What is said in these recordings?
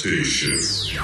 Station.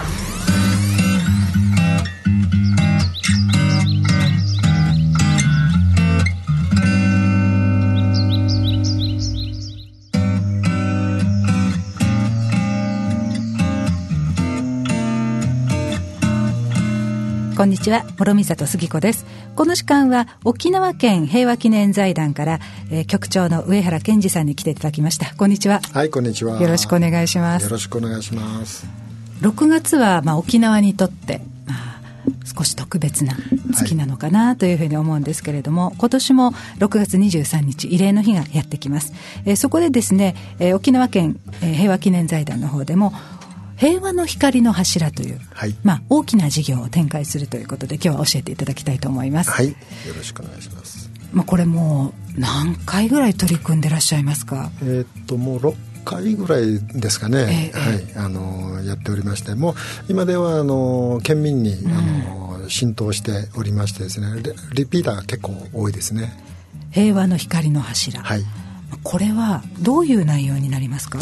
こんにちは、諸見里杉子です。この時間は沖縄県平和記念財団から、局長の上原健二さんに来ていただきました。こんにちは。 はい、こんにちは。 よろしくお願いします。 よろしくお願いします。 6月は沖縄にとって、少し特別な月なのかなというふうに思うんですけれども、今年も6月23日慰霊の日がやってきます。そこでですね、沖縄県、平和記念財団の方でも平和の光の柱という、大きな事業を展開するということで、今日は教えていただきたいと思います。 はい、よろしくお願いします。 これもう何回ぐらい取り組んでらっしゃいますか？ もう6回ぐらいですかね、やっておりまして、もう今では県民に浸透しておりましてですね、リピーターが結構多いですね。 平和の光の柱、これはどういう内容になりますか？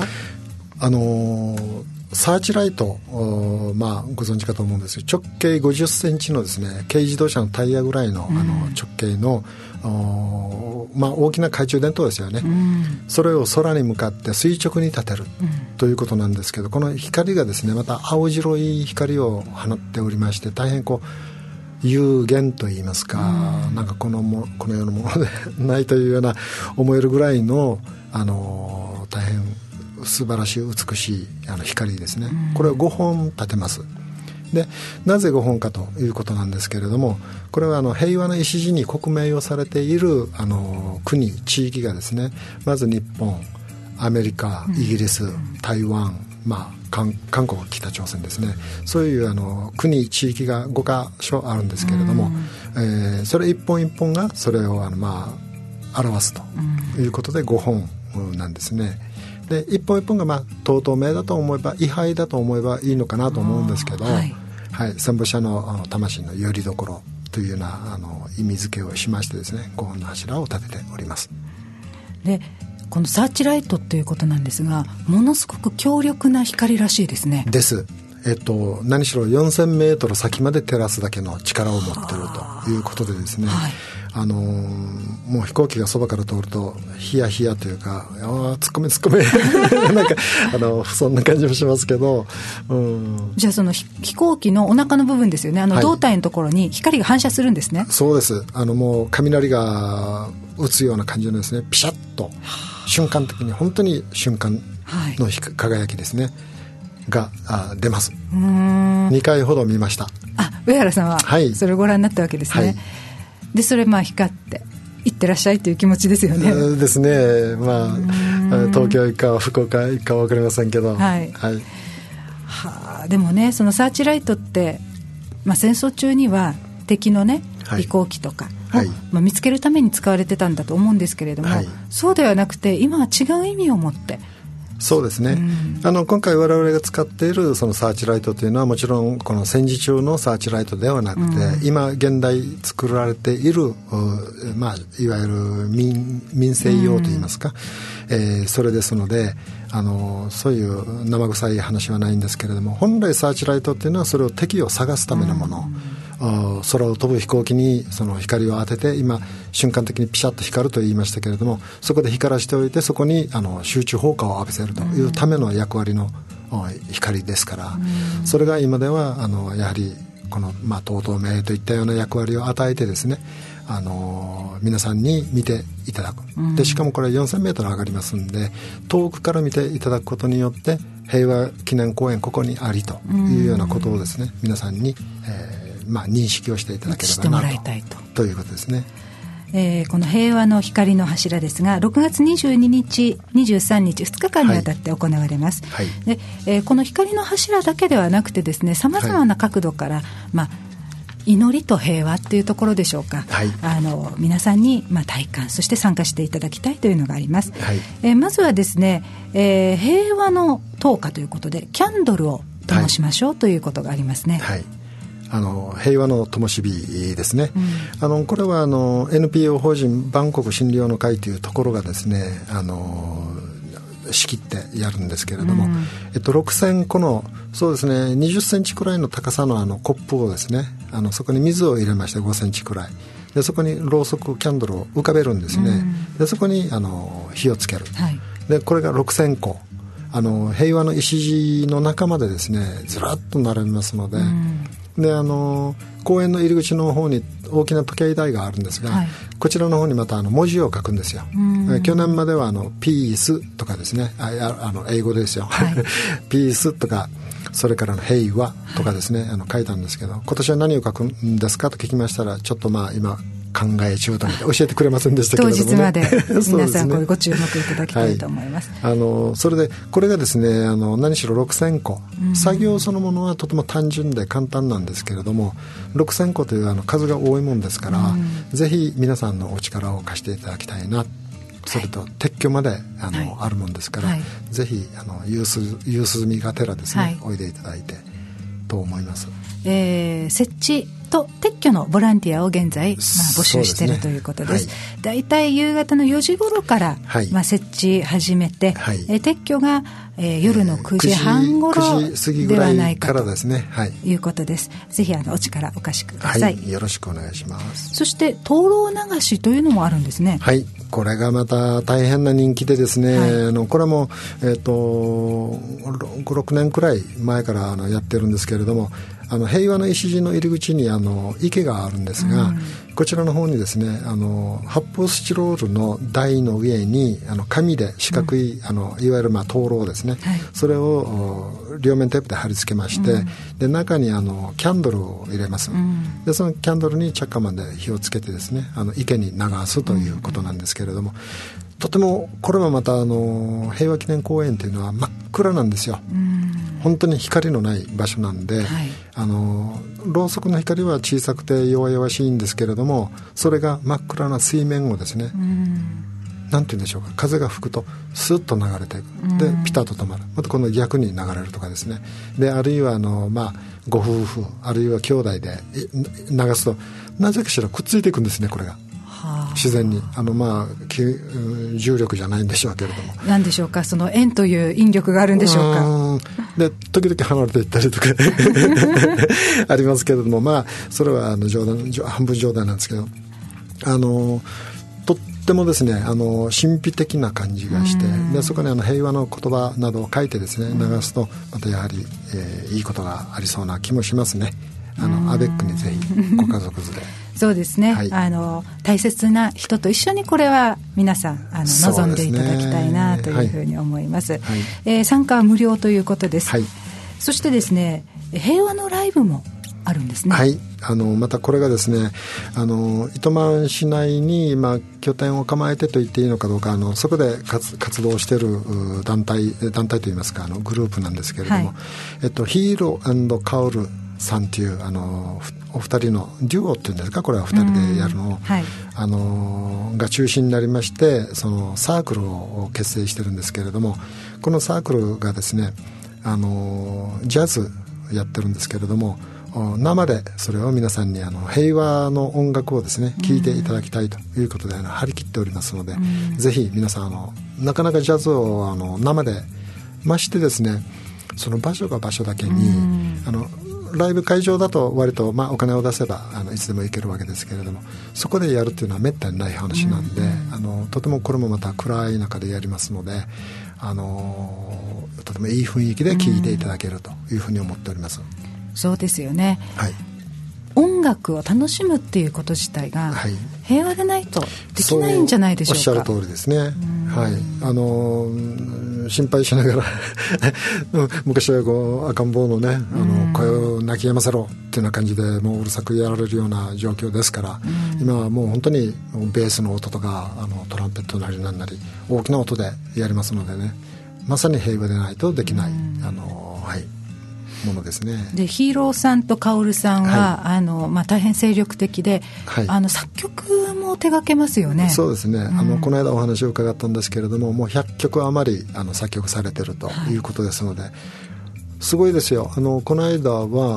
サーチライト、ご存知かと思うんですけど、直径50センチのですね、軽自動車のタイヤぐらいの、直径の大きな懐中電灯ですよね、それを空に向かって垂直に立てる、ということなんですけど、この光がですね、また青白い光を放っておりまして、大変有限といいますか、なんかこのようなものでないというような思えるぐらいの大変素晴らしい美しい光ですね。これを5本立てます。で、なぜ5本かということなんですけれども、これは平和の礎に刻銘をされている国地域がですね、まず日本、アメリカ、イギリス、台湾、韓国、北朝鮮ですね、そういう国地域が5カ所あるんですけれども、それ一本一本がそれを表すということで5本なんですね。で、一本一本が尊名だと思えば、位牌だと思えばいいのかなと思うんですけど、戦没者の魂の拠り所というような意味付けをしましてですね、5本の柱を立てております。 で、このサーチライトということなんですが、ものすごく強力な光らしいですね。 です。何しろ4000メートル先まで照らすだけの力を持っているということでですね、もう飛行機がそばから通るとヒヤヒヤというか、突っ込めなんかそんな感じもしますけど、 じゃあその飛行機のお腹の部分ですよね、胴体のところに光が反射するんですね。 そうです。もう雷が打つような感じのですね、ピシャッと瞬間的に、本当に瞬間の輝きですね、が出ます。2回ほど見ました。 上原さんはそれをご覧になったわけですね。で、それ光って行ってらっしゃいという気持ちですよね。 ですね。東京行くか福岡行くか分かりませんけど、 でもね、そのサーチライトって、戦争中には敵のね、飛行機とかを、見つけるために使われてたんだと思うんですけれども、そうではなくて今は違う意味を持って。 そうですね、今回我々が使っているそのサーチライトというのは、もちろんこの戦時中のサーチライトではなくて、今現代作られている、いわゆる民生用といいますか、それですので、そういう生臭い話はないんですけれども、本来サーチライトっていうのはそれを敵を探すためのもの、空を飛ぶ飛行機にその光を当てて、今瞬間的にピシャッと光ると言いましたけれども、そこで光らしておいて、そこに集中放火を浴びせるというための役割の光ですから、それが今ではやはりこの尊名といったような役割を与えてですね、皆さんに見ていただく。で、しかもこれ4000メートル上がりますんで、遠くから見ていただくことによって、平和記念公園ここにありというようなことをですね、皆さんに、認識をしていただければなということですね。 この平和の光の柱ですが、6月22日23日2日間にわたって行われます。で、この光の柱だけではなくてですね、さまざまな角度から、祈りと平和というところでしょうか、皆さんに体感、そして参加していただきたいというのがあります。まずはですね、平和の灯火ということでキャンドルを灯しましょうということがありますね。 平和の灯火ですね、これはNPO 法人バンコク診療の会というところがですね、 仕切ってやるんですけれども、6000個のそうですね20センチくらいの高さのコップをですねそこに水を入れまして5センチくらいでそこにろうそくキャンドルを浮かべるんですね、でそこに火をつける、でこれが6000個平和の礎の中までですねずらっと並びますので、で公園の入り口の方に大きな時計台があるんですが、こちらの方にまた文字を書くんですよ。去年まではピースとかですね英語ですよ、ピースとかそれから平和とかですね書いたんですけど、今年は何を書くんですかと聞きましたらちょっと今考え中と教えてくれませんでしたけれども、ね、 当日まで皆さんご注目いただきたいと思います。 それでこれがですね何しろ6000個、作業そのものはとても単純で簡単なんですけれども6000個という数が多いもんですから、ぜひ皆さんのお力を貸していただきたいな、それと撤去まであるもんですから、ぜひ夕涼みがてらですね、おいでいただいてと思います。 設置と撤去のボランティアを現在、募集しているということです。だいたい夕方の4時頃から、設置始めて、撤去が、夜の9時半頃ではないかということです。ぜひお力お貸しください。 よろしくお願いします。 そして灯籠流しというのもあるんですね。 これがまた大変な人気でですね、これも、5,6 年くらい前からやってるんですけれども、平和の礎の入り口に池があるんですが、こちらの方にですね発泡スチロールの台の上に紙で四角い、いわゆる灯籠ですね、それを両面テープで貼り付けまして、で中にキャンドルを入れます、でそのキャンドルに着火まで火をつけてですね池に流すということなんですけれども、とてもこれはまた平和記念公園というのは真っ暗なんですよ。本当に光のない場所なんで、ろうそくの光は小さくて弱々しいんですけれども、それが真っ暗な水面をですね、なんて言うんでしょうか、風が吹くとスッと流れていく、でピタッと止まる、また今度逆に流れるとかですね、であるいはご夫婦あるいは兄弟で流すとなぜかしらくっついていくんですね、これが自然に重力じゃないんでしょうけれども、 何でしょうか、その円という引力があるんでしょうか。 で時々離れていったりとかありますけれども、それは半分冗談なんですけど、とってもですね神秘的な感じがして、でそこに平和の言葉などを書いてですね流すとまたやはり、いいことがありそうな気もしますね。アベックにぜひご家族連れそうですね、大切な人と一緒にこれは皆さん望んでいただきたいなというふうに思います。参加は無料ということです。そしてですね平和のライブもあるんですね。 またこれがですね糸満市内に拠点を構えてと言っていいのかどうかそこで活動している団体といいますかグループなんですけれども、ヒーロー&カオルさんというお二人のデュオっていうんですか、これは二人でやるのを、が中心になりまして、そのサークルを結成してるんですけれども、このサークルがですねジャズやってるんですけれども、生でそれを皆さんに平和の音楽をですね聴いていただきたいということで張り切っておりますので、ぜひ皆さんなかなかジャズを生でましてですね、その場所が場所だけにライブ会場だと割とお金を出せばいつでも行けるわけですけれども、そこでやるっていうのはめったにない話なんで、とてもこれもまた暗い中でやりますので、とてもいい雰囲気で聴いていただけるというふうに思っております。 そうですよね、音楽を楽しむっていうこと自体が平和でないとできないんじゃないでしょうか。 おっしゃる通りですね。心配しながら昔は赤ん坊のね声を泣き止ませろっていうような感じでもううるさくやられるような状況ですから、今はもう本当にベースの音とかトランペットなりなんなり大きな音でやりますのでね、まさに平和でないとできないものですね。 でヒーローさんとカオルさんは、大変精力的で、作曲も手掛けますよね。そうですね、この間お話を伺ったんですけれども、もう100曲余り作曲されてるということですので、すごいですよ。この間は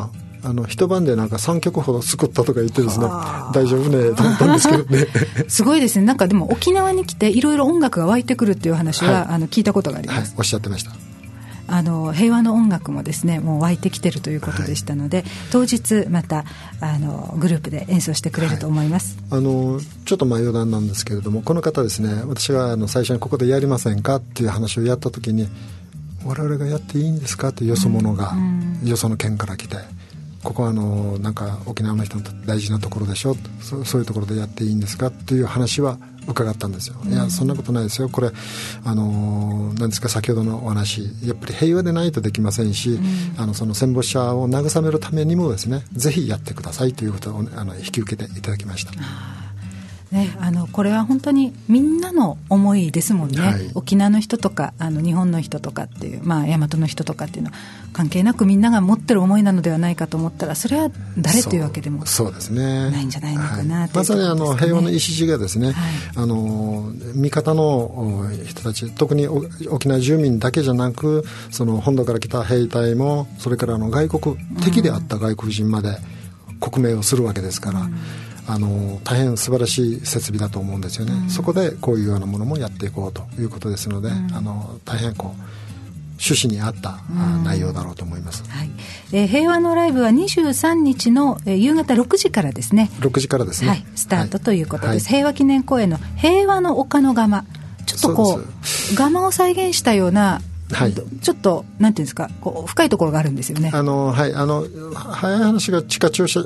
一晩でなんか3曲ほど作ったとか言ってですね、大丈夫ねと思ったんですけどねすごいですね。なんかでも沖縄に来ていろいろ音楽が湧いてくるっていう話は、聞いたことがあります。 おっしゃってました。 平和の音楽もですねもう湧いてきてるということでしたので、当日またグループで演奏してくれると思います。 ちょっと余談なんですけれども、この方ですね、私が最初にここでやりませんかっていう話をやった時に、我々がやっていいんですかってよそ者が、よその県から来て、ここはなんか沖縄の人にとって大事なところでしょ、そういうところでやっていいんですかっていう話は伺ったんですよ。いやそんなことないですよ、これ何ですか、先ほどのお話、やっぱり平和でないとできませんし、その戦没者を慰めるためにもですね、ぜひやってくださいということを引き受けていただきました。 ね、これは本当にみんなの思いですもんね、沖縄の人とか日本の人とかっていう、大和の人とかっていうのは関係なくみんなが持ってる思いなのではないかと思ったら、それは誰というわけでもないんじゃないのかなというところですかね。 まさに平和の礎がですね、味方の人たち、特に沖縄住民だけじゃなく、その本土から来た兵隊も、それから外国敵であった外国人まで国名をするわけですから、大変素晴らしい設備だと思うんですよね。そこでこういうようなものもやっていこうということですので、大変趣旨に合った内容だろうと思います。 平和のライブは23日の夕方6時からですね。 6時からですね、 スタートということです。平和記念公園の平和の丘の窯、ちょっと窯を再現したような、ちょっとなんていうんですか、深いところがあるんですよね。 早い話が地下駐車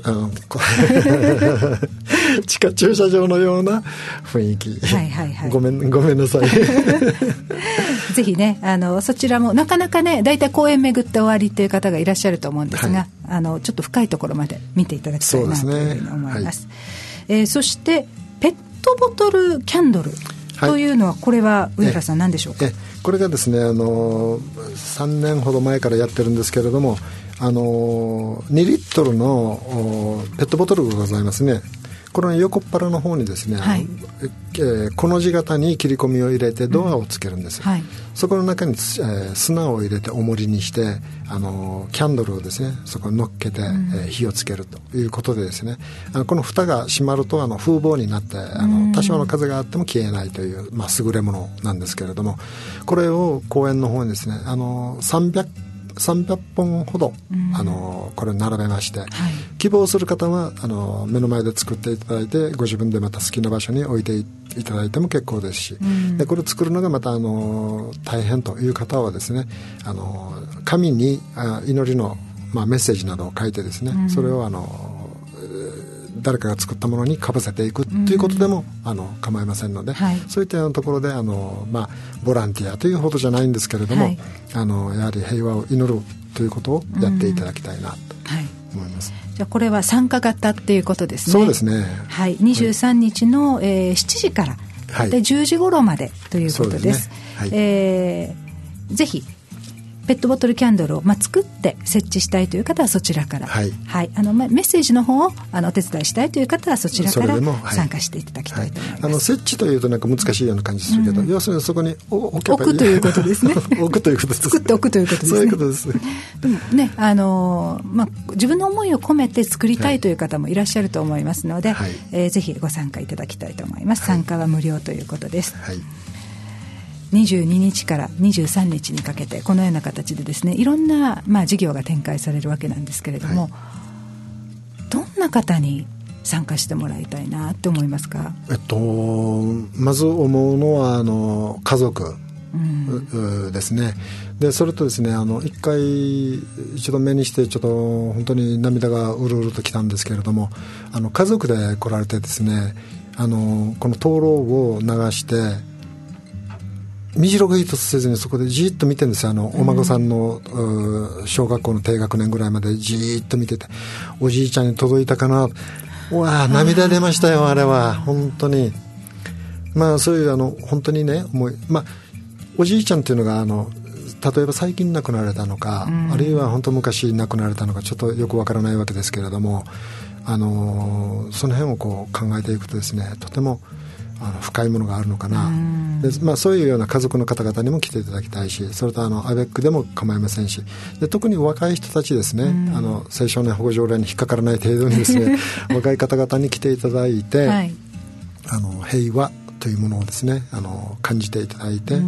地下駐車場のような雰囲気、ごめんなさいぜひね、そちらもなかなかね、だいたい公園巡って終わりという方がいらっしゃると思うんですが、ちょっと深いところまで見ていただきたいなというふうに思います。そしてペットボトルキャンドルというのは、これは上原さん何でしょうか。 これがですね、3年ほど前からやってるんですけれども、2リットルのペットボトルがございますね。これの横っ腹の方にですね、この字型に切り込みを入れてドアをつけるんですよ。そこの中に、砂を入れて重りにして、キャンドルをですね、そこに乗っけて、火をつけるということでですね、この蓋が閉まると風防になって、多少の風があっても消えないという、優れものなんですけれども、これを公園の方にですね、300本ほど、これを並べまして、希望する方は目の前で作っていただいて、ご自分でまた好きな場所に置いていただいても結構ですし、でこれを作るのがまた大変という方はですね、紙に祈りの、メッセージなどを書いてですね、それを誰かが作ったものにかぶせていくということでも構いませんので、そういったようなところでボランティアというほどじゃないんですけれども、やはり平和を祈るということをやっていただきたいなと思います。 じゃあこれは参加型っていうことですね。 そうですね、 23日の、7時から、で10時頃までということです。ぜひペットボトルキャンドルを、作って設置したいという方はそちらから、メッセージの方をお手伝いしたいという方はそちらから参加していただきたいと思います。 設置というとなんか難しいような感じするけど、要するにそこに置けばいい、 置くということですね置くということです。 作っておくということですね。 そういうことです。 でもね、自分の思いを込めて作りたいという方もいらっしゃると思いますので、ぜひご参加いただきたいと思います。参加は無料ということです。22日から23日にかけてこのような形でですね、いろんな、事業が展開されるわけなんですけれども、どんな方に参加してもらいたいなって思いますか。 まず思うのは家族ですね。でそれとですね、一度目にしてちょっと本当に涙がうるうるときたんですけれども、家族で来られてですね、この灯籠を流して身白が一つせずにそこでじーっと見てるんですよ。お孫さんの小学校の低学年ぐらいまでじーっと見てて、おじいちゃんに届いたかな、うわ涙出ましたよ、あれは本当に。そういう本当にね、おじいちゃんっていうのが例えば最近亡くなられたのか、あるいは本当昔亡くなられたのかちょっとよくわからないわけですけれども、その辺を考えていくとですね、とても深いものがあるのかな。で、そういうような家族の方々にも来ていただきたいし、それとアベックでも構いませんし、で特に若い人たちですね、青少年保護条例に引っかからない程度にですね若い方々に来ていただいて、はい、平和というものをですね感じていただいて、で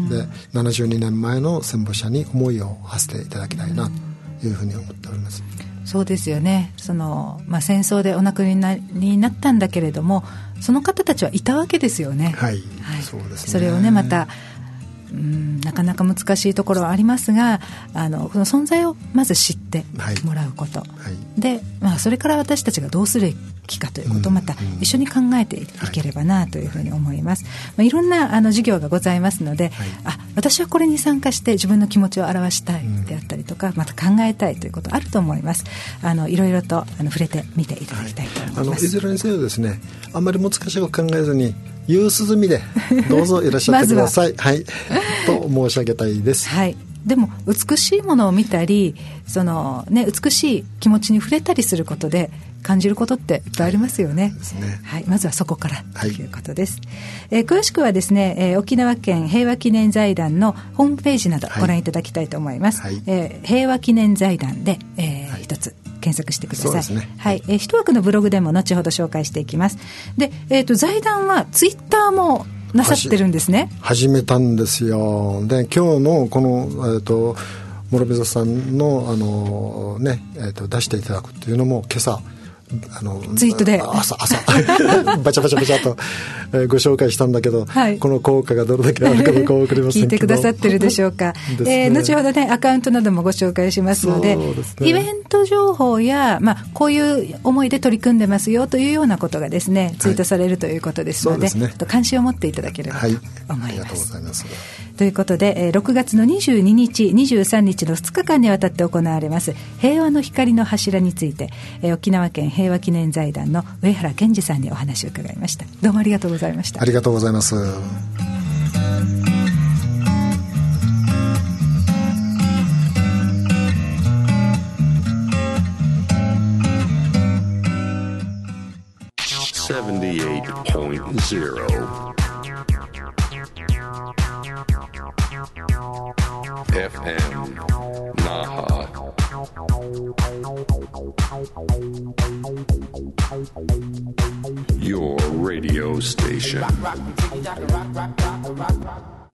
72年前の戦没者に思いを馳せていただきたいなというふうに思っております。 そうですよね。戦争でお亡くなりになったんだけれども、その方たちはいたわけですよね。 はい、はい、そうですね。 それをねまたなかなか難しいところはありますが、この存在をまず知ってもらうこと、はいはい、で、それから私たちがどうするべきかということをまた一緒に考えていければなというふうに思います。いろんな授業がございますので、はい、私はこれに参加して自分の気持ちを表したいであったりとか、また考えたいということあると思います。いろいろと触れてみていただきたいと思います。 いずれにせよですね、あんまり難しく考えずに夕涼みでどうぞいらっしゃってくださいはい、と申し上げたいです。 はい、でも美しいものを見たり美しい気持ちに触れたりすることで感じることっていっぱいありますよね。 ですね。 はい、まずはそこからということです。詳しくはですね、沖縄県平和記念財団のホームページなどご覧いただきたいと思います。はい、平和記念財団で、一つ検索してください。そうですね。はい、一枠のブログでも後ほど紹介していきます。で、財団はツイッターもなさってるんですね。 始めたんですよ。で、今日のこの諸溝さんの出していただくというのも今朝ツイートで朝バチャバチャバチャと、ご紹介したんだけど、はい、この効果がどれだけあるかどうか分かりませんけど聞いてくださってるでしょうかね、後ほどねアカウントなどもご紹介しますの で、イベント情報や、こういう思いで取り組んでますよというようなことがですねツイートされるということですので、ちょっと関心を持っていただければと思います。 ありがとうございます。 ということで、6月の22日23日の2日間にわたって行われます平和の光の柱について、沖縄県平和記念財団の上原健二さんにお話を伺いました。どうもありがとうございました。 ありがとうございます。 FM Naha. Your radio station.